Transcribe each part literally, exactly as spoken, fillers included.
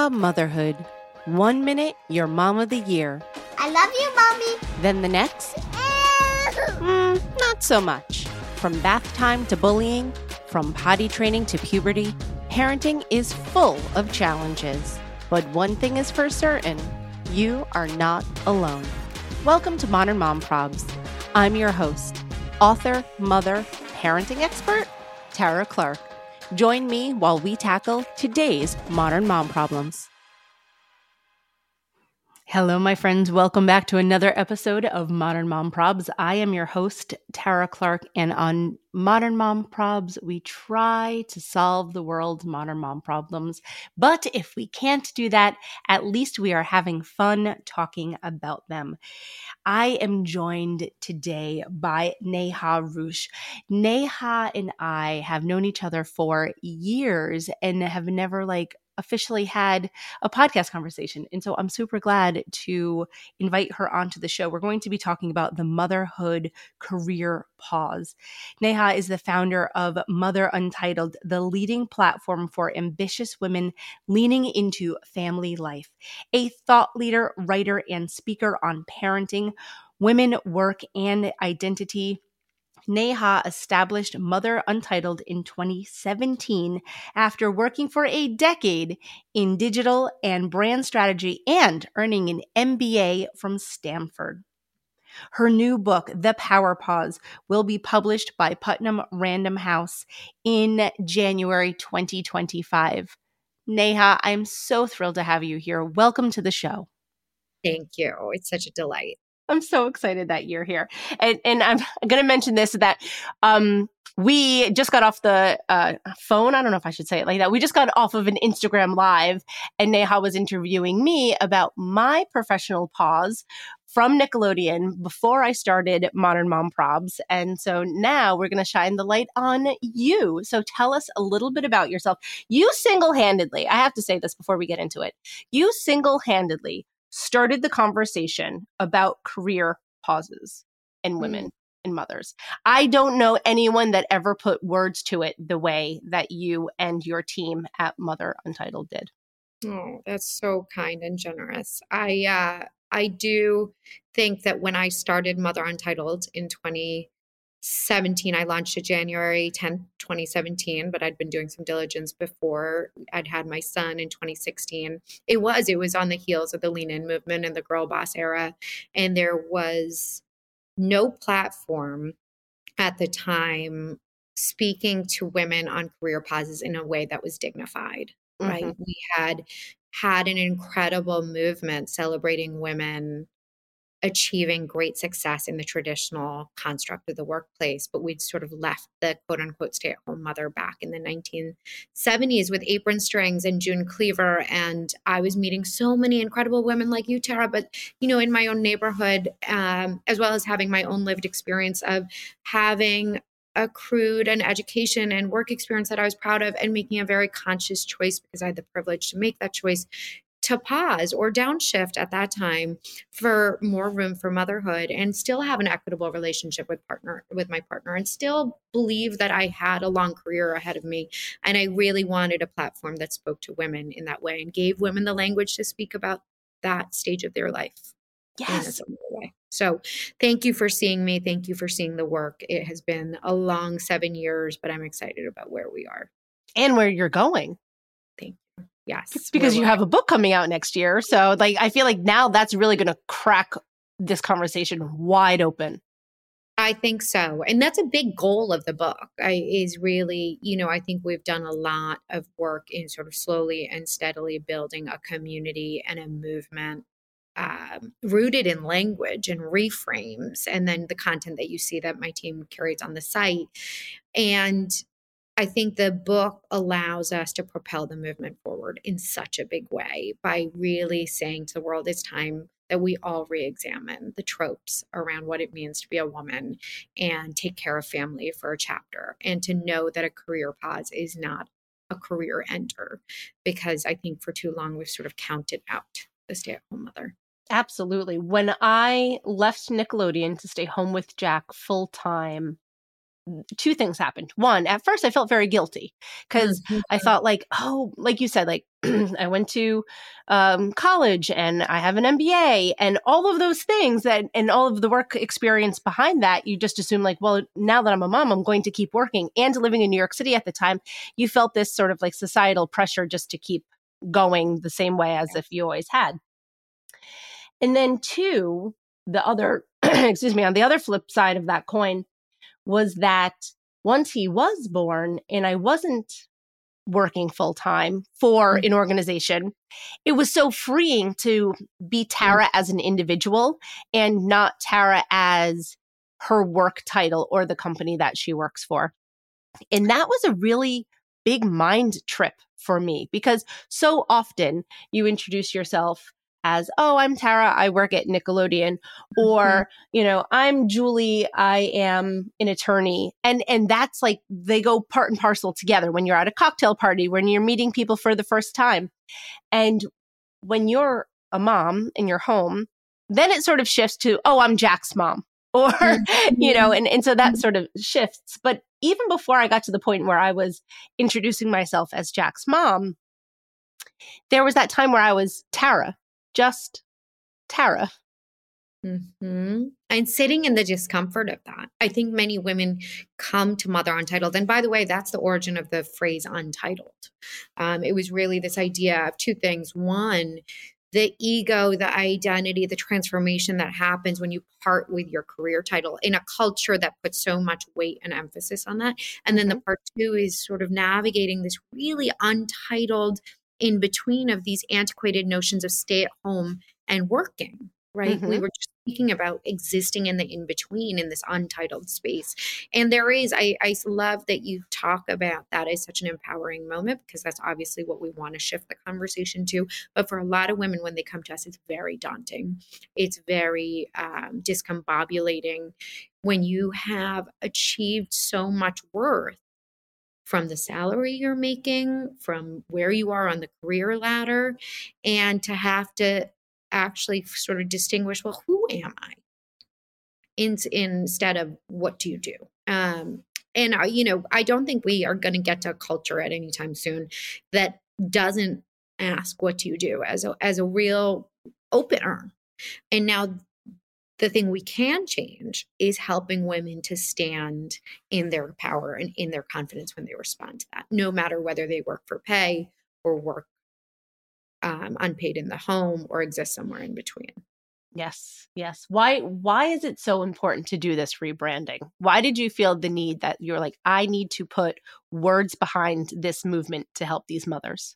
Ah, motherhood. One minute, you're mom of the year. I love you, Mommy. Then the next, mm, not so much. From bath time to bullying, from potty training to puberty, parenting is full of challenges. But one thing is for certain, you are not alone. Welcome to Modern Mom Probs. I'm your host, author, mother, parenting expert, Tara Clark. Join me while we tackle today's modern mom problems. Hello, my friends. Welcome back to another episode of Modern Mom Probs. I am your host, Tara Clark, and on Modern Mom Probs, we try to solve the world's modern mom problems. But if we can't do that, at least we are having fun talking about them. I am joined today by Neha Rush. Neha and I have known each other for years and have never like officially had a podcast conversation. And so I'm super glad to invite her onto the show. We're going to be talking about the motherhood career pause. Neha is the founder of Mother Untitled, the leading platform for ambitious women leaning into family life. A thought leader, writer, and speaker on parenting, women, work, and identity, Neha established Mother Untitled in twenty seventeen after working for a decade in digital and brand strategy and earning an M B A from Stanford. Her new book, The Power Pause, will be published by Putnam Random House in January twenty twenty-five. Neha, I'm so thrilled to have you here. Welcome to the show. Thank you. It's such a delight. I'm so excited that you're here. And, and I'm going to mention this, that um, we just got off the uh, phone. I don't know if I should say it like that. We just got off of an Instagram Live, and Neha was interviewing me about my professional pause from Nickelodeon before I started Modern Mom Probs. And so now we're going to shine the light on you. So tell us a little bit about yourself. You single-handedly, I have to say this before we get into it, you single-handedly started the conversation about career pauses and women mm. and mothers. I don't know anyone that ever put words to it the way that you and your team at Mother Untitled did. Oh, that's so kind and generous. I uh, I do think that when I started Mother Untitled in twenty seventeen, I launched it January tenth, twenty seventeen, but I'd been doing some diligence before. I'd had my son in twenty sixteen. It was, it was on the heels of the Lean In movement and the girl boss era. And there was no platform at the time speaking to women on career pauses in a way that was dignified, mm-hmm. right? We had had an incredible movement celebrating women achieving great success in the traditional construct of the workplace, but we'd sort of left the quote unquote stay at home mother back in the nineteen seventies with Apron Strings and June Cleaver. And I was meeting so many incredible women like you, Tara, but, you know, in my own neighborhood, um, as well as having my own lived experience of having accrued an education and work experience that I was proud of and making a very conscious choice because I had the privilege to make that choice to pause or downshift at that time for more room for motherhood and still have an equitable relationship with partner with my partner and still believe that I had a long career ahead of me. And I really wanted a platform that spoke to women in that way and gave women the language to speak about that stage of their life. Yes. In a way. So thank you for seeing me. Thank you for seeing the work. It has been a long seven years, but I'm excited about where we are. And where you're going. Thank you. Yes. Because you have a book coming out next year. So like, I feel like now that's really going to crack this conversation wide open. I think so. And that's a big goal of the book I, is really, you know, I think we've done a lot of work in sort of slowly and steadily building a community and a movement um, rooted in language and reframes. And then the content that you see that my team curates on the site. And I think the book allows us to propel the movement forward in such a big way by really saying to the world, it's time that we all re-examine the tropes around what it means to be a woman and take care of family for a chapter, and to know that a career pause is not a career ender, because I think for too long we've sort of counted out the stay-at-home mother. Absolutely. When I left Nickelodeon to stay home with Jack full time, two things happened. One, at first I felt very guilty because mm-hmm. I thought like, oh, like you said, like I went to um, college and I have an M B A and all of those things that, and all of the work experience behind that, you just assume like, well, now that I'm a mom, I'm going to keep working. And living in New York City at the time, you felt this sort of like societal pressure just to keep going the same way as if you always had. And then two, the other, excuse me, on the other flip side of that coin was that once he was born and I wasn't working full time for an organization, it was so freeing to be Tara as an individual and not Tara as her work title or the company that she works for. And that was a really big mind trip for me because so often you introduce yourself as, oh, I'm Tara, I work at Nickelodeon, or, mm-hmm. you know, I'm Julie, I am an attorney. And and that's like, they go part and parcel together when you're at a cocktail party, when you're meeting people for the first time. And when you're a mom in your home, then it sort of shifts to, oh, I'm Jack's mom, or, mm-hmm. you know, and, and so that sort of shifts. But even before I got to the point where I was introducing myself as Jack's mom, there was that time where I was Tara. Just Tara. Mm-hmm. And sitting in the discomfort of that. I think many women come to Mother Untitled. And by the way, that's the origin of the phrase untitled. Um, it was really this idea of two things. One, the ego, the identity, the transformation that happens when you part with your career title in a culture that puts so much weight and emphasis on that. And then the part two is sort of navigating this really untitled in between of these antiquated notions of stay at home and working, right? Mm-hmm. We were just speaking about existing in the in-between in this untitled space. And there is, I, I love that you talk about that as such an empowering moment, because that's obviously what we want to shift the conversation to. But for a lot of women, when they come to us, it's very daunting. It's very um, discombobulating when you have achieved so much worth from the salary you're making, from where you are on the career ladder, and to have to actually sort of distinguish, well, who am I? In, instead of what do you do? Um, and, uh, you know, I don't think we are going to get to a culture at any time soon that doesn't ask, what do you do, as a, as a real opener. And now the thing we can change is helping women to stand in their power and in their confidence when they respond to that, no matter whether they work for pay or work um, unpaid in the home or exist somewhere in between. Yes. Yes. Why, why is it so important to do this rebranding? Why did you feel the need that you're like, I need to put words behind this movement to help these mothers?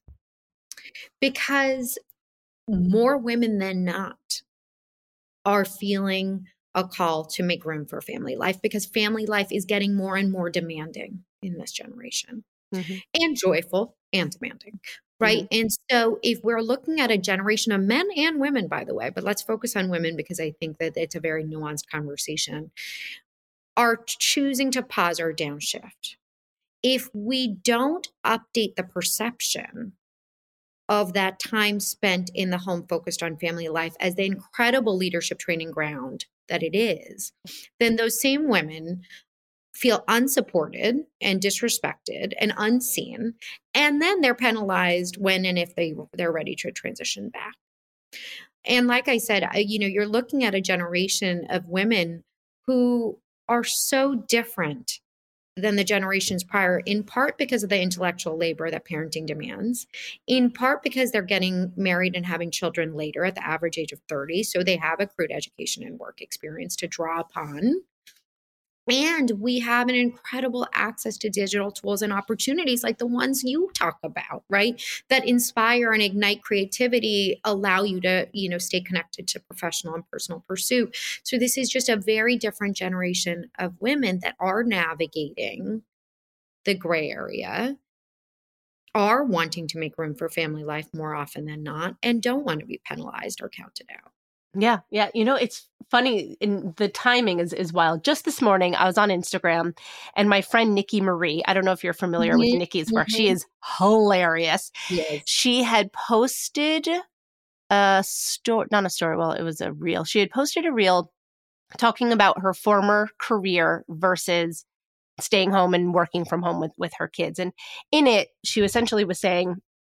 Because more women than not are feeling a call to make room for family life, because family life is getting more and more demanding in this generation, mm-hmm. and joyful and demanding, right? Mm-hmm. And so if we're looking at a generation of men and women, by the way, but let's focus on women because I think that it's a very nuanced conversation, are choosing to pause or downshift. If we don't update the perception of that time spent in the home focused on family life as the incredible leadership training ground that it is, then those same women feel unsupported and disrespected and unseen. And then they're penalized when and if they, they're ready to transition back. And like I said, I, you know, you're looking at a generation of women who are so different than the generations prior, in part because of the intellectual labor that parenting demands, in part because they're getting married and having children later at the average age of thirty. So they have accrued education and work experience to draw upon. And we have an incredible access to digital tools and opportunities like the ones you talk about, right? That inspire and ignite creativity, allow you to, you know, stay connected to professional and personal pursuit. So this is just a very different generation of women that are navigating the gray area, are wanting to make room for family life more often than not, and don't want to be penalized or counted out. Yeah. Yeah. You know, it's funny. In the timing is, is wild. Just this morning, I was on Instagram and my friend, Nikki Marie, I don't know if you're familiar mm-hmm. with Nikki's work. Mm-hmm. She is hilarious. Yes. She had posted a story, not a story. Well, it was a reel. She had posted a reel talking about her former career versus staying home and working from home with, with her kids. And in it, she essentially was saying,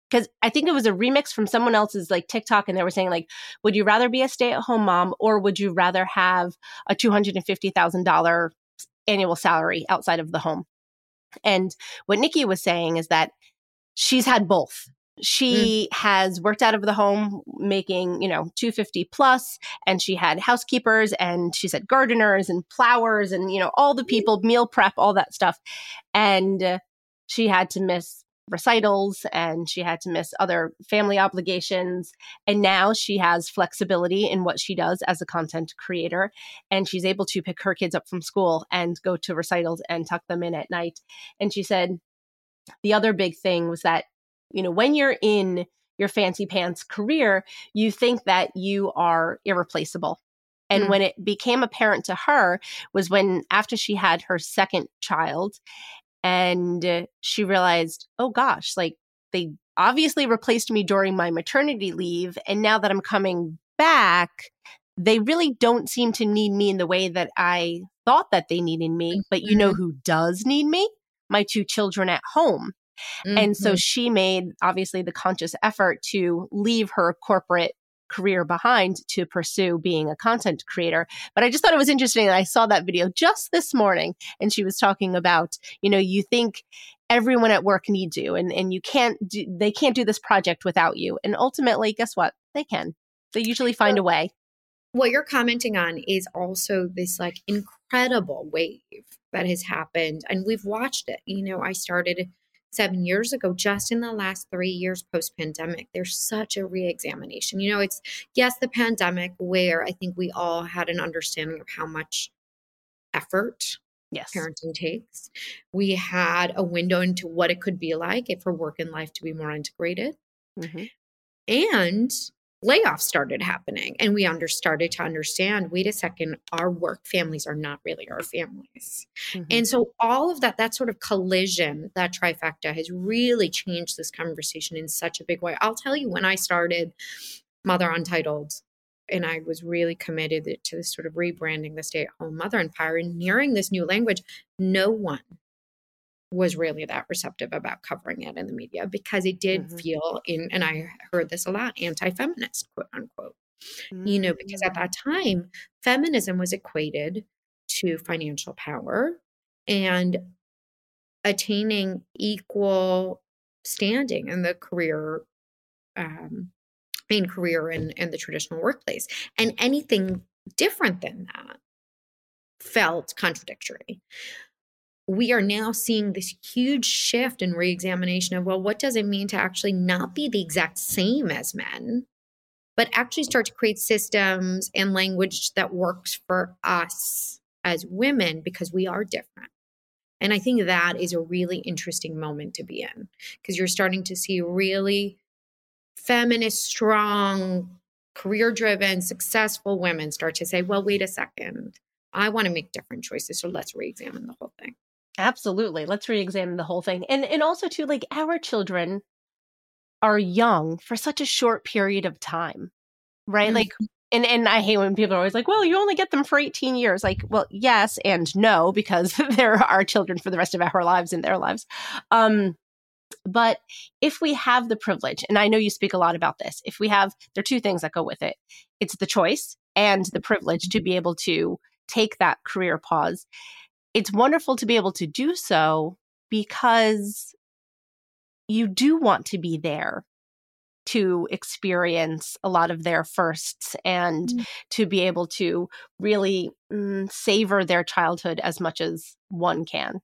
because I think it was a remix from someone else's like TikTok, and they were saying like, would you rather be a stay-at-home mom, or would you rather have a two hundred fifty thousand dollars annual salary outside of the home? And what Nikki was saying is that she's had both. She mm. has worked out of the home making, you know, two hundred fifty plus, and she had housekeepers, and she said gardeners and plowers and, you know, all the people, meal prep, all that stuff. And uh, she had to miss recitals, and she had to miss other family obligations. And now she has flexibility in what she does as a content creator. And she's able to pick her kids up from school and go to recitals and tuck them in at night. And she said the other big thing was that, you know, when you're in your fancy pants career, you think that you are irreplaceable. And mm. when it became apparent to her was when, after she had her second child, and uh, she realized, oh gosh, like they obviously replaced me during my maternity leave. And now that I'm coming back, they really don't seem to need me in the way that I thought that they needed me. But you know who does need me? My two children at home. Mm-hmm. And so she made, obviously, the conscious effort to leave her corporate career behind to pursue being a content creator. But I just thought it was interesting that I saw that video just this morning, and she was talking about, you know, you think everyone at work needs you, and, and you can't do, they can't do this project without you. And ultimately, guess what? They can. They usually find a way. What you're commenting on is also this like incredible wave that has happened. And we've watched it. You know, I started seven years ago, just in the last three years post-pandemic. There's such a re-examination. You know, it's, yes, the pandemic, where I think we all had an understanding of how much effort yes. parenting takes. We had a window into what it could be like if for work and life to be more integrated. Mm-hmm. And layoffs started happening, and we under started to understand, wait a second, our work families are not really our families. Mm-hmm. And so all of that, that sort of collision, that trifecta has really changed this conversation in such a big way. I'll tell you, when I started Mother Untitled, and I was really committed to this sort of rebranding the stay-at-home mother empire and nearing this new language, no one was really that receptive about covering it in the media, because it did mm-hmm. feel in, and I heard this a lot, anti-feminist, quote unquote, mm-hmm. you know, because at that time, feminism was equated to financial power and attaining equal standing in the career, um, in career and, and the traditional workplace. And anything different than that felt contradictory. We are now seeing this huge shift and reexamination of, well, what does it mean to actually not be the exact same as men, but actually start to create systems and language that works for us as women, because we are different. And I think that is a really interesting moment to be in, because you're starting to see really feminist, strong, career-driven, successful women start to say, well, wait a second, I want to make different choices, so let's reexamine the whole thing. Absolutely. Let's re-examine the whole thing. And and also too, like, our children are young for such a short period of time, right? Mm-hmm. Like, and, and I hate when people are always like, well, you only get them for eighteen years. Like, well, yes and no, because there are children for the rest of our lives in their lives. Um, but if we have the privilege, and I know you speak a lot about this, if we have, there are two things that go with it. It's the choice and the privilege to be able to take that career pause. It's wonderful to be able to do so, because you do want to be there to experience a lot of their firsts and mm. to be able to really mm, savor their childhood as much as one can.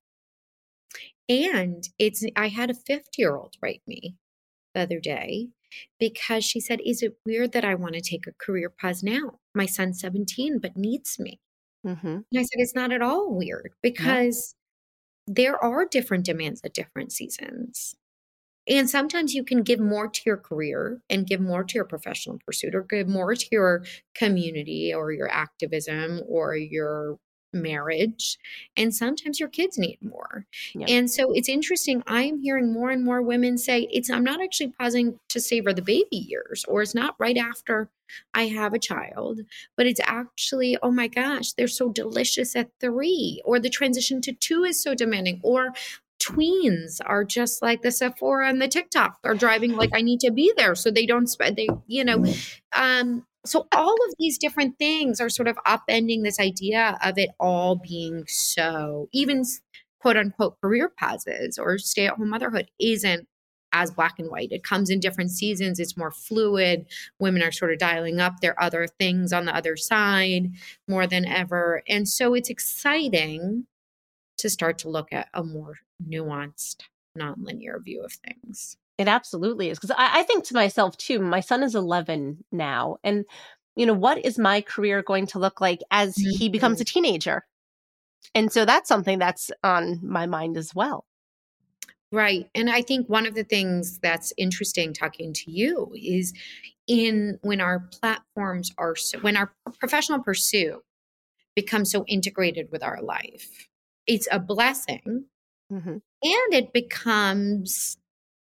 And it's, I had a fifty-year-old write me the other day, because she said, is it weird that I want to take a career pause now? My son's seventeen, but needs me. Mm-hmm. And I said, it's not at all weird, because yeah. there are different demands at different seasons. And sometimes you can give more to your career and give more to your professional pursuit, or give more to your community or your activism or your marriage. And sometimes your kids need more. Yeah. And so it's interesting. I am hearing more and more women say, it's, I'm not actually pausing to savor the baby years, or it's not right after I have a child, but it's actually, oh my gosh, they're so delicious at three, or the transition to two is so demanding, or tweens are just like the Sephora and the TikTok. They're driving like I need to be there so they don't spend, they, you know, um, so all of these different things are sort of upending this idea of it all being so, even quote unquote career pauses or stay at home motherhood isn't as black and white. It comes in different seasons. It's more fluid. Women are sort of dialing up their other things on the other side more than ever. And so it's exciting to start to look at a more nuanced, nonlinear view of things. It absolutely is. Because I, I think to myself too, my son is eleven now. And, you know, what is my career going to look like as mm-hmm. he becomes a teenager? And so that's something that's on my mind as well. Right. And I think one of the things that's interesting talking to you is in when our platforms are, so, when our professional pursuit becomes so integrated with our life, it's a blessing. Mm-hmm. And it becomes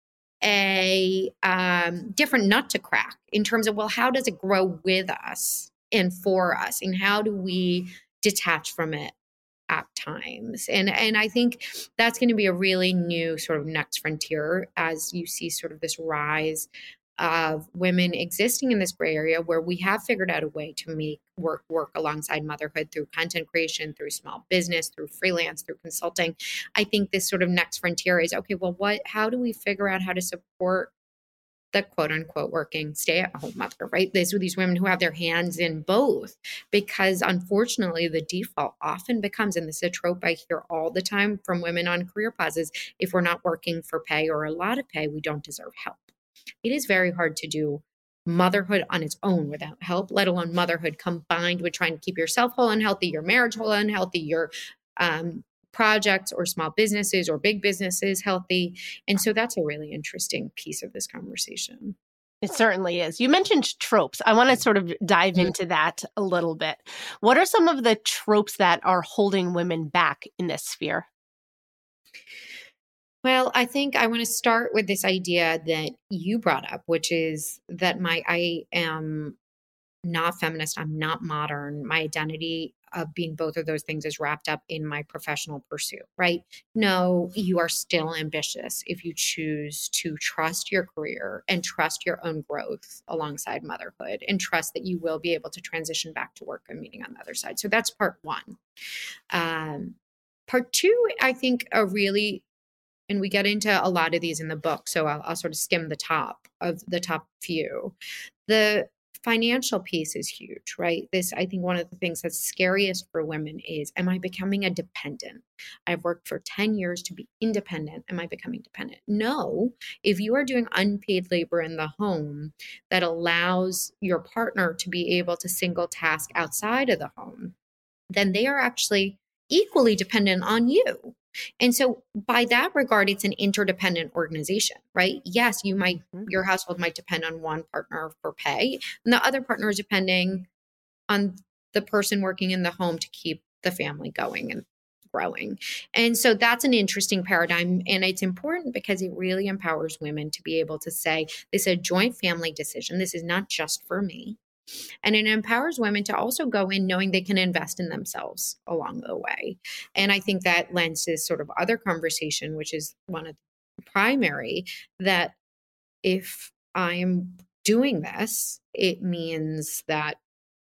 a um, different nut to crack in terms of, well, how does it grow with us and for us? And how do we detach from it at times? And, and I think that's going to be a really new sort of next frontier as you see sort of this rise of women existing in this gray area where we have figured out a way to make work work alongside motherhood through content creation, through small business, through freelance, through consulting. I think this sort of next frontier is, okay, well, what, how do we figure out how to support the quote unquote working stay at home mother, right? These are these women who have their hands in both, because unfortunately the default often becomes, and this is a trope I hear all the time from women on career pauses, if we're not working for pay or a lot of pay, we don't deserve help. It is very hard to do motherhood on its own without help, let alone motherhood combined with trying to keep yourself whole and healthy, your marriage whole and healthy, your um, projects or small businesses or big businesses healthy. And so that's a really interesting piece of this conversation. It certainly is. You mentioned tropes. I want to sort of dive mm-hmm. into that a little bit. What are some of the tropes that are holding women back in this sphere? Well, I think I want to start with this idea that you brought up, which is that my I am not feminist. I'm not modern. My identity of being both of those things is wrapped up in my professional pursuit, right? No, you are still ambitious if you choose to trust your career and trust your own growth alongside motherhood and trust that you will be able to transition back to work and meeting on the other side. So that's part one. Um, part two, I think a really And we get into a lot of these in the book, so I'll, I'll sort of skim the top of the top few. The financial piece is huge, right? This, I think one of the things that's scariest for women is, am I becoming a dependent? I've worked for ten years to be independent. Am I becoming dependent? No. If you are doing unpaid labor in the home that allows your partner to be able to single task outside of the home, then they are actually equally dependent on you. And so by that regard, it's an interdependent organization, right? Yes, you might, your household might depend on one partner for pay, and the other partner is depending on the person working in the home to keep the family going and growing. And so that's an interesting paradigm. And it's important because it really empowers women to be able to say, this is a joint family decision. This is not just for me. And it empowers women to also go in knowing they can invest in themselves along the way. And I think that lends to this sort of other conversation, which is one of the primary, that if I'm doing this, it means that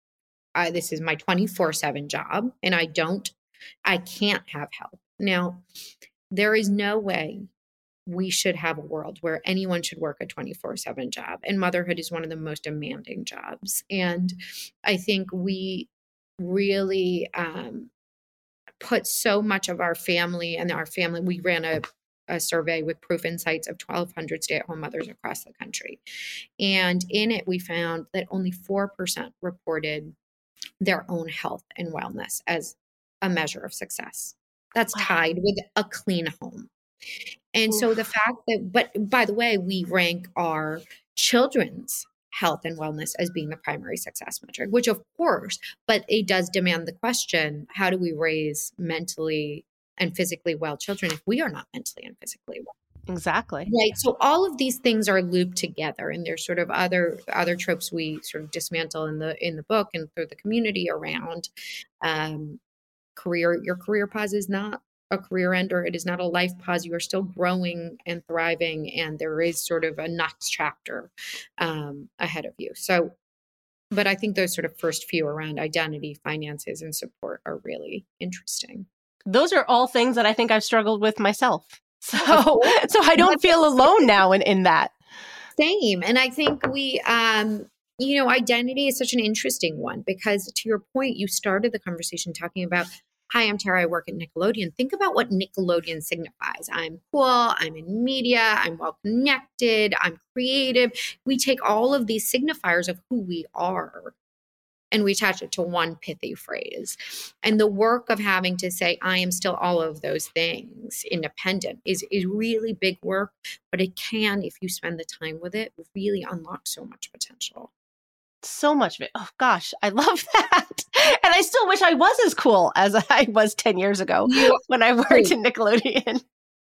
I, this is my twenty-four seven job and I don't, I can't have help. Now, there is no way we should have a world where anyone should work a twenty-four seven job. And motherhood is one of the most demanding jobs. And I think we really um, put so much of our family and our family, we ran a, a survey with Proof Insights of twelve hundred stay-at-home mothers across the country. And in it, we found that only four percent reported their own health and wellness as a measure of success. That's tied with a clean home. And so the fact that, but by the way, we rank our children's health and wellness as being the primary success metric, which of course, but it does demand the question, how do we raise mentally and physically well children if we are not mentally and physically well? Exactly. Right. So all of these things are looped together, and there's sort of other other tropes we sort of dismantle in the in the book and through the community around um, career. Your career pause is not a career ender. It is not a life pause. You are still growing and thriving, and there is sort of a next chapter um, ahead of you. So, but I think those sort of first few around identity, finances, and support are really interesting. Those are all things that I think I've struggled with myself. So, so I don't feel alone now in, in that. Same. And I think we, um, you know, identity is such an interesting one because to your point, you started the conversation talking about, hi, I'm Tara, I work at Nickelodeon. Think about what Nickelodeon signifies. I'm cool, I'm in media, I'm well connected, I'm creative. We take all of these signifiers of who we are and we attach it to one pithy phrase. And the work of having to say, I am still all of those things independent is, is really big work, but it can, if you spend the time with it, really unlock so much potential. So much of it. Oh gosh, I love that. And I still wish I was as cool as I was ten years ago you, when I worked in Nickelodeon.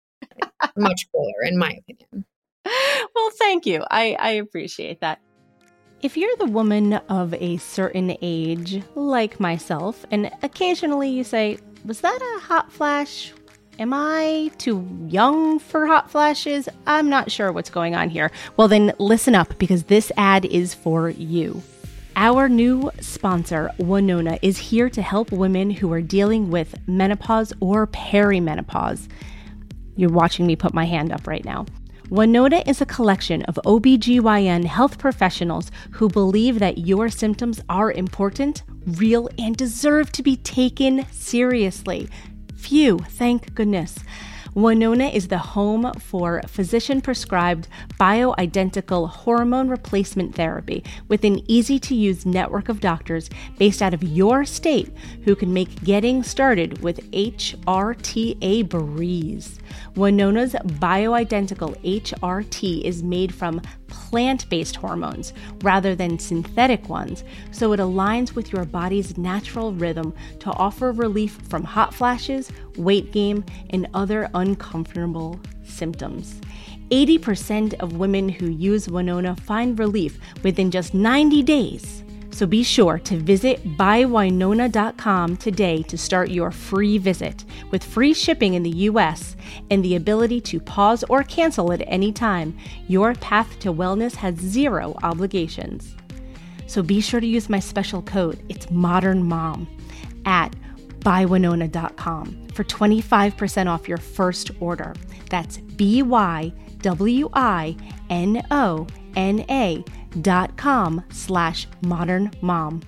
Much cooler, in my opinion. Well, thank you. I, I appreciate that. If you're the woman of a certain age, like myself, and occasionally you say, was that a hot flash? Am I too young for hot flashes? I'm not sure what's going on here. Well, then listen up because this ad is for you. Our new sponsor, Winona, is here to help women who are dealing with menopause or perimenopause. You're watching me put my hand up right now. Winona is a collection of O B G Y N health professionals who believe that your symptoms are important, real, and deserve to be taken seriously. Phew, thank goodness. Winona is the home for physician-prescribed bioidentical hormone replacement therapy with an easy-to-use network of doctors based out of your state who can make getting started with H R T a breeze. Winona's bioidentical H R T is made from plant-based hormones rather than synthetic ones, so it aligns with your body's natural rhythm to offer relief from hot flashes, weight gain, and other uncomfortable symptoms. eighty percent of women who use Winona find relief within just ninety days. So be sure to visit buy winona dot com today to start your free visit with free shipping in the U S and the ability to pause or cancel at any time. Your path to wellness has zero obligations. So be sure to use my special code, it's Modern Mom, at buy winona dot com for twenty-five percent off your first order. That's B Y W I N O N A dot com slash modern mom.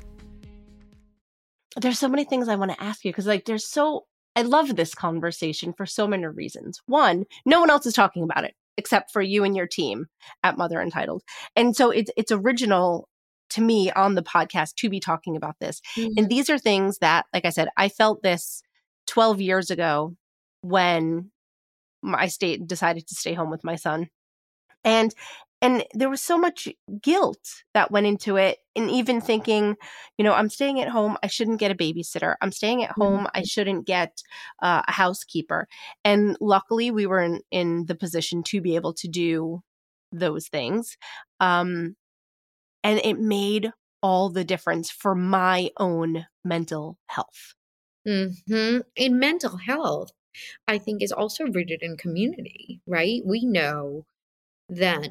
There's so many things I want to ask you because like there's so I love this conversation for so many reasons. One, no one else is talking about it except for you and your team at Mother Untitled. And so it's it's original to me on the podcast to be talking about this. Mm-hmm. And these are things that, like I said, I felt this twelve years ago when I stayed decided to stay home with my son. And And there was so much guilt that went into it. And even thinking, you know, I'm staying at home. I shouldn't get a babysitter. I'm staying at home. Mm-hmm. I shouldn't get uh, a housekeeper. And luckily, we were in, in the position to be able to do those things. Um, and it made all the difference for my own mental health. Mm-hmm. In mental health, I think is also rooted in community, right? We know that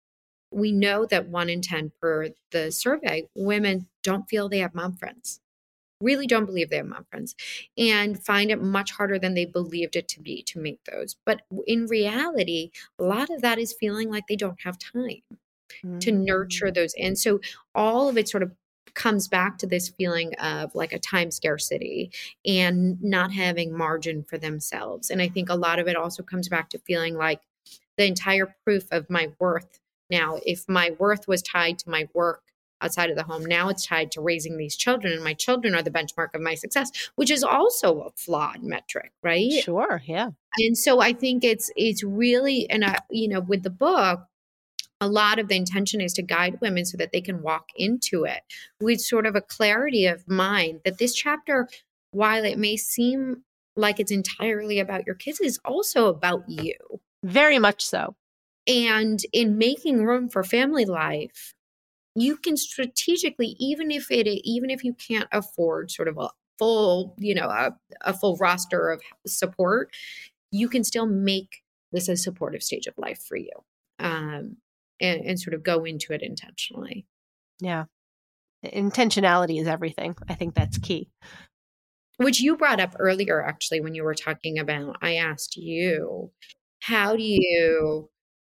We know that one in ten per the survey, women don't feel they have mom friends, really don't believe they have mom friends, and find it much harder than they believed it to be to make those. But in reality, a lot of that is feeling like they don't have time mm-hmm. to nurture those. And so all of it sort of comes back to this feeling of like a time scarcity and not having margin for themselves. And I think a lot of it also comes back to feeling like the entire proof of my worth. Now, if my worth was tied to my work outside of the home, now it's tied to raising these children, and my children are the benchmark of my success, which is also a flawed metric, right? Sure, yeah. And so I think it's it's really, and I, you know, with the book, a lot of the intention is to guide women so that they can walk into it with sort of a clarity of mind that this chapter, while it may seem like it's entirely about your kids, is also about you. Very much so. And in making room for family life, you can strategically, even if it, even if you can't afford sort of a full, you know, a, a full roster of support, you can still make this a supportive stage of life for you, um, and, and sort of go into it intentionally. Yeah. Intentionality is everything. I think that's key. Which you brought up earlier, actually, when you were talking about, I asked you, how do you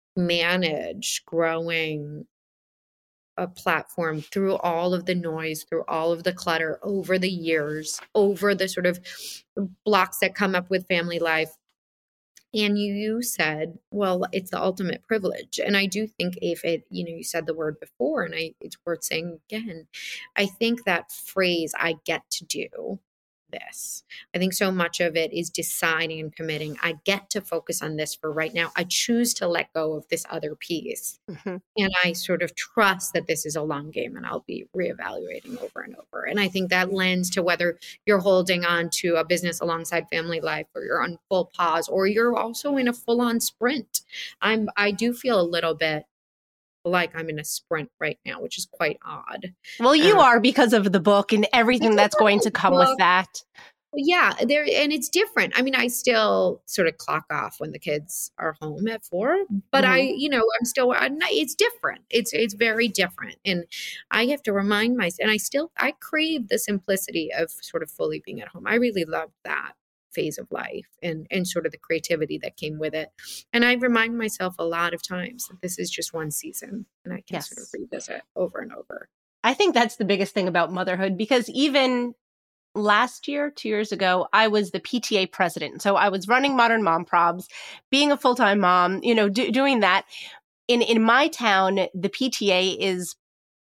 manage growing a platform through all of the noise, through all of the clutter over the years, over the sort of blocks that come up with family life? And you, you said, well, it's the ultimate privilege. And I do think if it, you know, you said the word before, and I, it's worth saying again, I think that phrase, I get to do this. I think so much of it is deciding and committing. I get to focus on this for right now. I choose to let go of this other piece. Mm-hmm. And I sort of trust that this is a long game and I'll be reevaluating over and over. And I think that lends to whether you're holding on to a business alongside family life, or you're on full pause, or you're also in a full on sprint. I'm, I do feel a little bit like I'm in a sprint right now, which is quite odd. Well, you um, are, because of the book and everything that's going to come book. with that. Yeah, there, and it's different. I mean, I still sort of clock off when the kids are home at four, but mm-hmm. I, you know, I'm still, I'm not, it's different. It's, it's very different. And I have to remind myself, and I still, I crave the simplicity of sort of fully being at home. I really love that phase of life, and, and sort of the creativity that came with it. And I remind myself a lot of times that this is just one season, and I can yes. sort of revisit over and over. I think that's the biggest thing about motherhood, because even last year, two years ago, I was the P T A president. So I was running Modern Mom Probs, being a full-time mom, you know, do, doing that. In in my town, the P T A is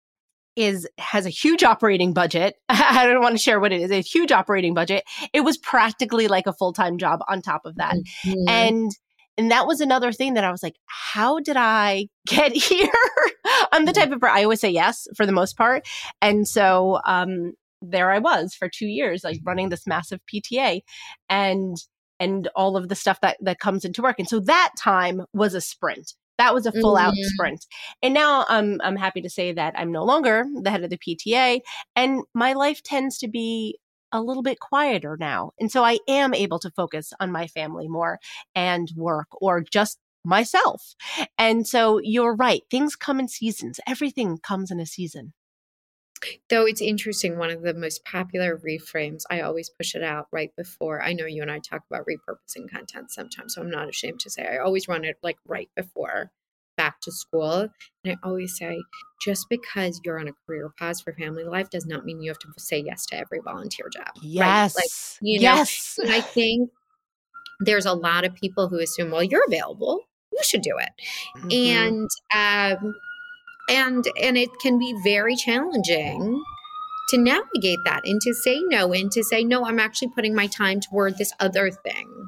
is has a huge operating budget. I don't want to share what it is, a huge operating budget. It was practically like a full-time job on top of that. Mm-hmm. And and that was another thing that I was like, how did I get here? I'm the type of person, I always say yes for the most part. And so um, there I was for two years, like running this massive P T A and and all of the stuff that, that comes into work. And so that time was a sprint. That was a full out mm-hmm. sprint. And now I'm I'm happy to say that I'm no longer the head of the P T A, and my life tends to be a little bit quieter now. And so I am able to focus on my family more and work, or just myself. And so you're right. Things come in seasons. Everything comes in a season. Though it's interesting, one of the most popular reframes, I always push it out right before. I know you and I talk about repurposing content sometimes, so I'm not ashamed to say I always run it like right before back to school. And I always say, just because you're on a career pause for family life does not mean you have to say yes to every volunteer job. Yes. Right? Like, you know, yes. And I think there's a lot of people who assume, well, you're available, you should do it. Mm-hmm. And, um, And and it can be very challenging to navigate that, and to say no, and to say, no, I'm actually putting my time toward this other thing.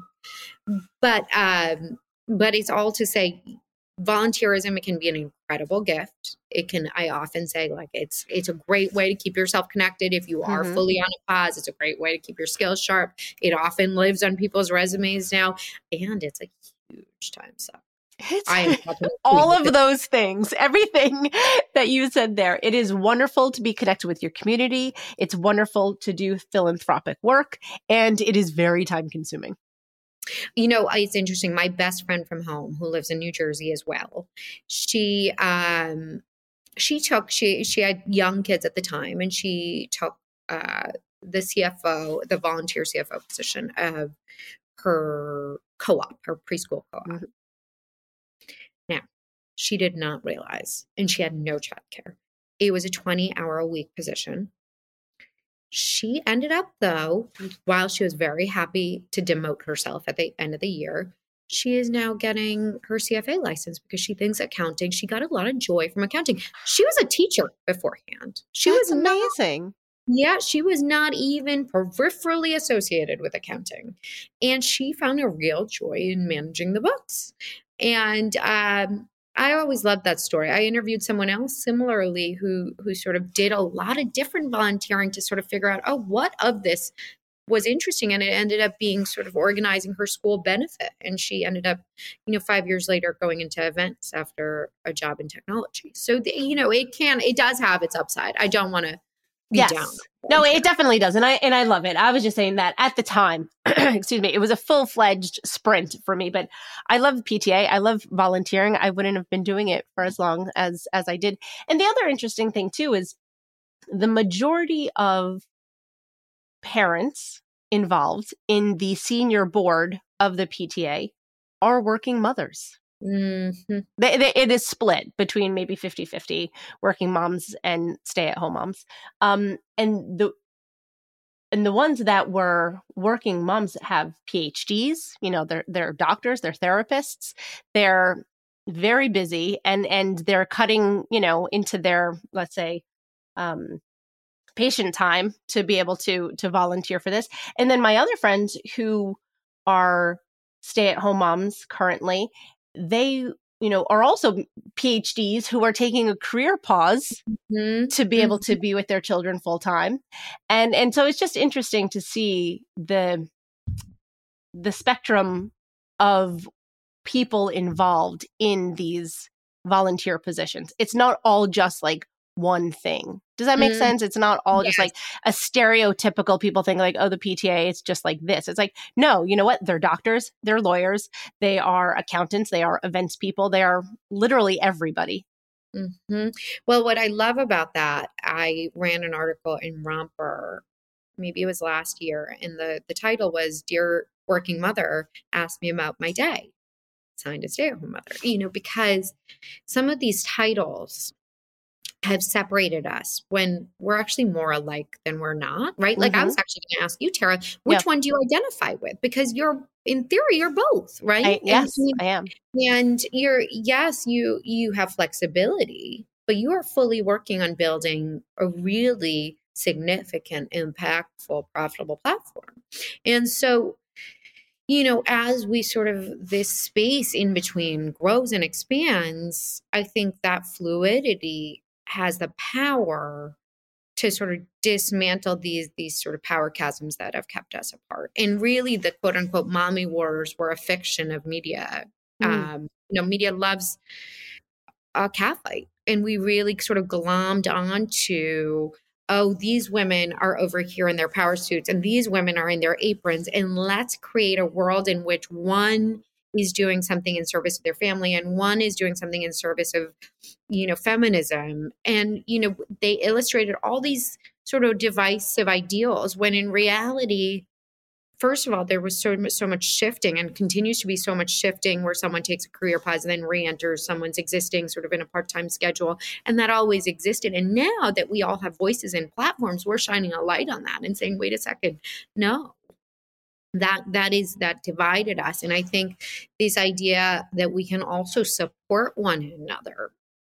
But um, but it's all to say, volunteerism, it can be an incredible gift. It can, I often say, like, it's it's a great way to keep yourself connected. If you are mm-hmm. fully on a pause, it's a great way to keep your skills sharp. It often lives on people's resumes now, and it's a huge time suck. It's all of those things, everything that you said there. It is wonderful to be connected with your community. It's wonderful to do philanthropic work, and it is very time consuming. You know, it's interesting. My best friend from home, who lives in New Jersey as well, she um, she took she she had young kids at the time, and she took uh, the C F O, the volunteer C F O position of her co-op, her preschool co-op. Mm-hmm. Now, she did not realize, and she had no childcare. It was a twenty hour a week position. She ended up, though, while she was very happy to demote herself at the end of the year, she is now getting her C F A license because she thinks accounting, she got a lot of joy from accounting. She was a teacher beforehand. She That's was amazing. Not, yeah, she was not even peripherally associated with accounting. And she found a real joy in managing the books. And um, I always loved that story. I interviewed someone else similarly who who sort of did a lot of different volunteering to sort of figure out, oh, what of this was interesting? And it ended up being sort of organizing her school benefit. And she ended up, you know, five years later going into events after a job in technology. So, the, you know, it can, it does have its upside. I don't want to be yes. down. No, it definitely does. And I, and I love it. I was just saying that at the time, excuse me, it was a full fledged sprint for me, but I love P T A. I love volunteering. I wouldn't have been doing it for as long as, as I did. And the other interesting thing too, is the majority of parents involved in the senior board of the P T A are working mothers. Mm-hmm. They, they, it is split between maybe fifty-fifty working moms and stay-at-home moms. Um, and the and the ones that were working moms have P H Ds, you know, they're they're doctors, they're therapists, they're very busy, and and they're cutting, you know, into their, let's say, um, patient time to be able to to volunteer for this. And then my other friends who are stay-at-home moms currently, they, you know, are also P H Ds who are taking a career pause Mm-hmm. to be able to be with their children full time. And and so it's just interesting to see the the spectrum of people involved in these volunteer positions. It's not all just like one thing. Does that make Mm, sense? It's not all just yes. like a stereotypical people think like, oh, the P T A, it's just like this. It's like, no, you know what? They're doctors, they're lawyers, they are accountants, they are events people, they are literally everybody. Mm-hmm. Well, what I love about that, I ran an article in Romper, maybe it was last year, and the, the title was Dear Working Mother, Ask Me About My Day, signed a stay-at-home mother, you know, because some of these titles have separated us when we're actually more alike than we're not, right? Like, Mhm. I was actually going to ask you, Tara, which Yeah. one do you identify with? Because you're, in theory, you're both, right? I, yes, and, I am. and you're, yes, you you have flexibility, but you are fully working on building a really significant, impactful, profitable platform. And so, you know, as we sort of, this space in between grows and expands, I think that fluidity has the power to sort of dismantle these these sort of power chasms that have kept us apart. And really, the quote unquote mommy wars were a fiction of media. Mm. Um, you know, media loves a catfight, and we really sort of glommed onto, oh, these women are over here in their power suits, and these women are in their aprons, and let's create a world in which one is doing something in service of their family and one is doing something in service of, you know, feminism. And, you know, they illustrated all these sort of divisive ideals when in reality, first of all, there was so much, so much shifting, and continues to be so much shifting, where someone takes a career pause and then re-enters someone's existing sort of in a part-time schedule. And that always existed. And now that we all have voices and platforms, we're shining a light on that and saying, wait a second, no. That that is that divided us. And I think this idea that we can also support one another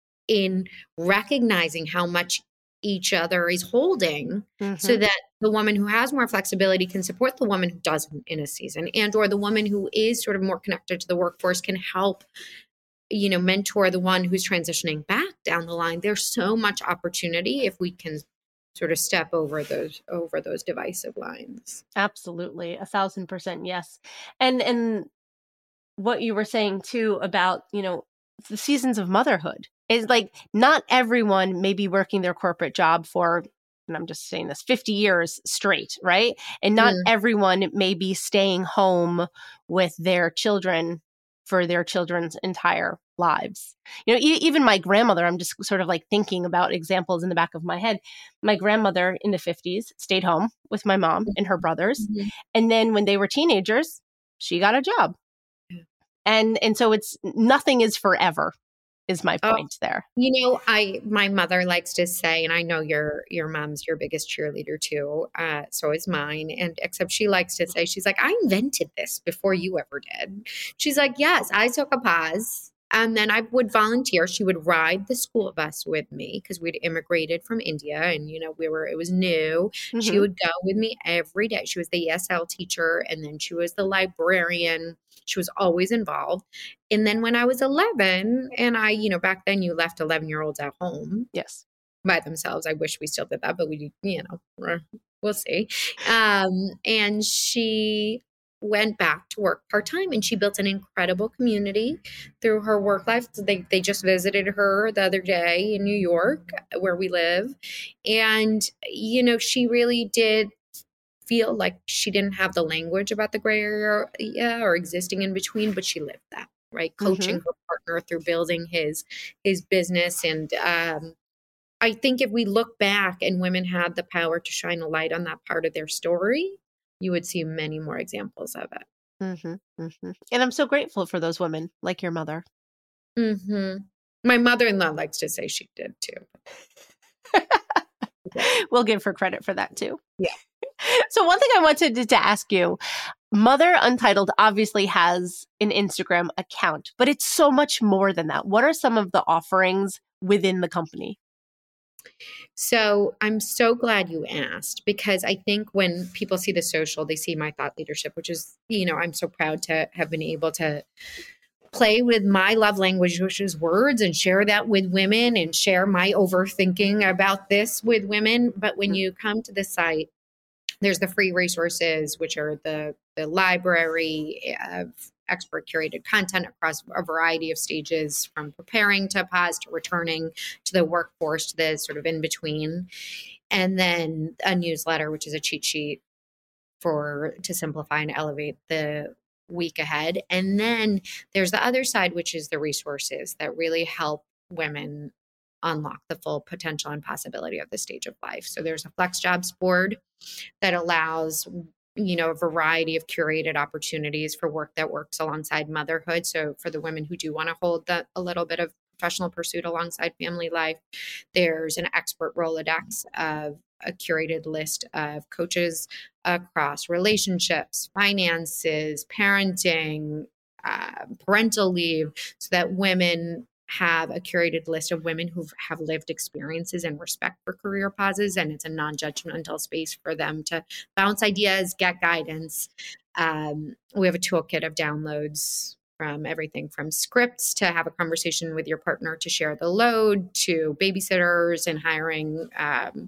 in recognizing how much each other is holding, Mm-hmm. so that the woman who has more flexibility can support the woman who doesn't in a season, and or the woman who is sort of more connected to the workforce can help, you know, mentor the one who's transitioning back down the line. There's so much opportunity if we can sort of step over those over those divisive lines. Absolutely. A thousand percent. Yes. And, and what you were saying too about, you know, the seasons of motherhood is like, not everyone may be working their corporate job for, and I'm just saying this, fifty years straight, right? And not Mm. everyone may be staying home with their children for their children's entire lives. You know, e- even my grandmother, I'm just sort of like thinking about examples in the back of my head. My grandmother in the fifties stayed home with my mom and her brothers. Mhm. And then when they were teenagers, she got a job. Yeah. And and so it's, nothing is forever, is my Oh, point there. you know, I my mother likes to say, and I know your your mom's your biggest cheerleader too. Uh, so is mine. And except she likes to say, she's like, I invented this before you ever did. She's like, yes, I took a pause. And then I would volunteer. She would ride the school bus with me because we'd immigrated from India, and you know we were it was new. She Mhm. would go with me every day. She was the E S L teacher, and then she was the librarian. She was always involved. And then when I was eleven, and I, you know, back then you left eleven year olds at home Yes. by themselves. I wish we still did that, but we, you know, we're- we'll see. Um, and she went back to work part-time, and she built an incredible community through her work life. They, they just visited her the other day in New York, where we live. And, you know, she really did feel like she didn't have the language about the gray area or existing in between, but she lived that, right? Coaching Mm-hmm. her partner through building his, his business. And, um, I think if we look back and women had the power to shine a light on that part of their story, you would see many more examples of it. Mm-hmm. Mm-hmm. And I'm so grateful for those women like your mother. Mm-hmm. My mother-in-law likes to say she did too. We'll give her credit for that too. Yeah. So one thing I wanted to, to ask you, Mother Untitled obviously has an Instagram account, but it's so much more than that. What are some of the offerings within the company? So I'm so glad you asked, because I think when people see the social, they see my thought leadership, which is, you know, I'm so proud to have been able to play with my love language, which is words, and share that with women and share my overthinking about this with women. But when you come to the site, there's the free resources, which are the, the library of expert curated content across a variety of stages, from preparing to pause to returning to the workforce to the sort of in between. And then a newsletter, which is a cheat sheet for to simplify and elevate the week ahead. And then there's the other side, which is the resources that really help women unlock the full potential and possibility of the stage of life. So there's a Flex Jobs board that allows, you know, a variety of curated opportunities for work that works alongside motherhood. So for the women who do want to hold that a little bit of professional pursuit alongside family life, there's an expert Rolodex of a curated list of coaches across relationships, finances, parenting, uh, parental leave, so that women have a curated list of women who have lived experiences and respect for career pauses. And it's a non-judgmental space for them to bounce ideas, get guidance. Um, we have a toolkit of downloads from everything from scripts to have a conversation with your partner to share the load, to babysitters and hiring um,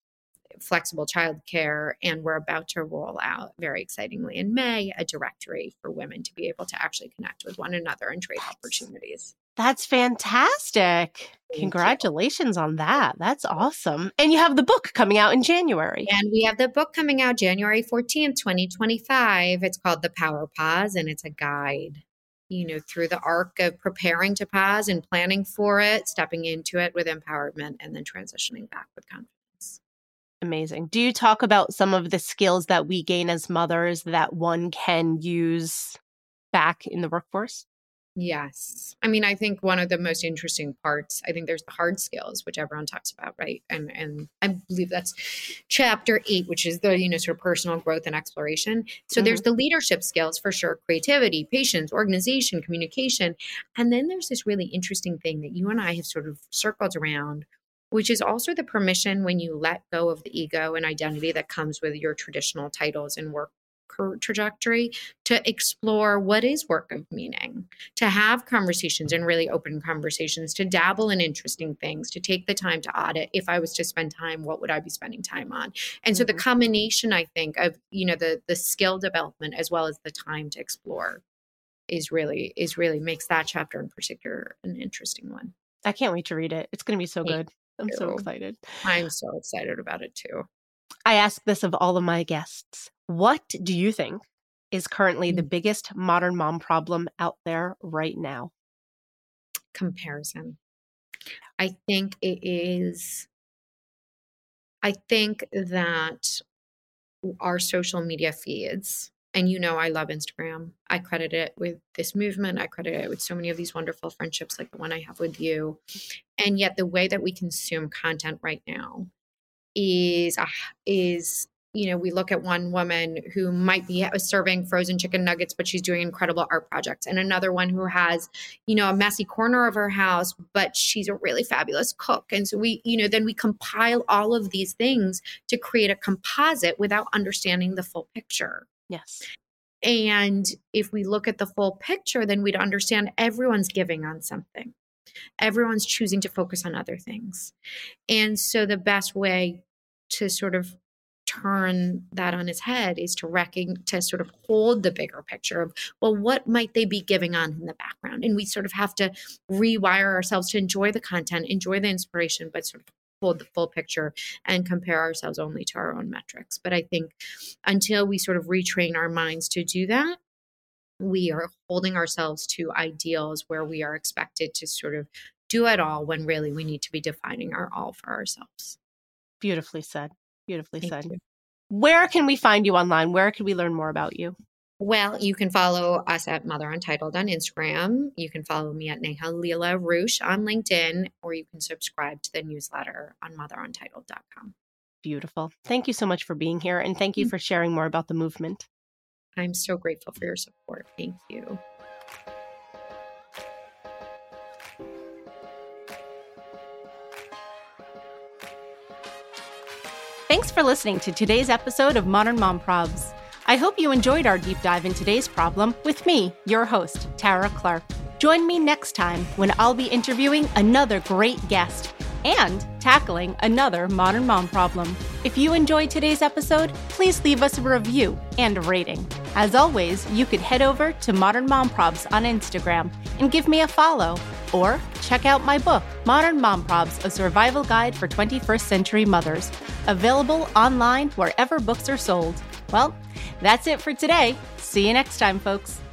flexible childcare. And we're about to roll out, very excitingly in May, a directory for women to be able to actually connect with one another and trade opportunities. That's fantastic. Congratulations on that. That's awesome. And you have the book coming out in January. And we have the book coming out January fourteenth, twenty twenty-five. It's called The Power Pause, and it's a guide, you know, through the arc of preparing to pause and planning for it, stepping into it with empowerment, and then transitioning back with confidence. Amazing. Do you talk about some of the skills that we gain as mothers that one can use back in the workforce? Yes. I mean, I think one of the most interesting parts, I think there's the hard skills, which everyone talks about, right? And and I believe that's chapter eight, which is the, you know, sort of personal growth and exploration. So mm-hmm. there's the leadership skills for sure, creativity, patience, organization, communication. And then there's this really interesting thing that you and I have sort of circled around, which is also the permission when you let go of the ego and identity that comes with your traditional titles and work trajectory, to explore what is work of meaning, to have conversations and really open conversations, to dabble in interesting things, to take the time to audit. If I was to spend time, what would I be spending time on? And mm-hmm. so the combination, I think, of, you know, the the skill development as well as the time to explore is really is really makes that chapter in particular an interesting one. I can't wait to read it. It's going to be so good. I'm so excited. I'm so excited about it too. I ask this of all of my guests. What do you think is currently the biggest modern mom problem out there right now? Comparison. I think it is, I think that our social media feeds, and you know I love Instagram. I credit it with this movement. I credit it with so many of these wonderful friendships like the one I have with you. And yet the way that we consume content right now is, uh, is, you know, we look at one woman who might be serving frozen chicken nuggets, but she's doing incredible art projects. And another one who has, you know, a messy corner of her house, but she's a really fabulous cook. And so we, you know, then we compile all of these things to create a composite without understanding the full picture. Yes. And if we look at the full picture, then we'd understand everyone's giving on something. Everyone's choosing to focus on other things. And so the best way to sort of turn that on its head is to reckon, to sort of hold the bigger picture of, well, what might they be giving on in the background? And we sort of have to rewire ourselves to enjoy the content, enjoy the inspiration, but sort of hold the full picture and compare ourselves only to our own metrics. But I think until we sort of retrain our minds to do that, we are holding ourselves to ideals where we are expected to sort of do it all when really we need to be defining our all for ourselves. Beautifully said. Beautifully Thank said. you. Where can we find you online? Where can we learn more about you? Well, you can follow us at Mother Untitled on Instagram. You can follow me at Neha Leela Roosh on LinkedIn, or you can subscribe to the newsletter on mother untitled dot com. Beautiful. Thank you so much for being here. And thank you for sharing more about the movement. I'm so grateful for your support. Thank you. Thanks for listening to today's episode of Modern Mom Probs. I hope you enjoyed our deep dive in today's problem with me, your host, Tara Clark. Join me next time when I'll be interviewing another great guest and tackling another modern mom problem. If you enjoyed today's episode, please leave us a review and a rating. As always, you could head over to Modern Mom Probs on Instagram and give me a follow, or check out my book, Modern Mom Probs, A Survival Guide for twenty-first Century Mothers, available online wherever books are sold. Well, that's it for today. See you next time, folks.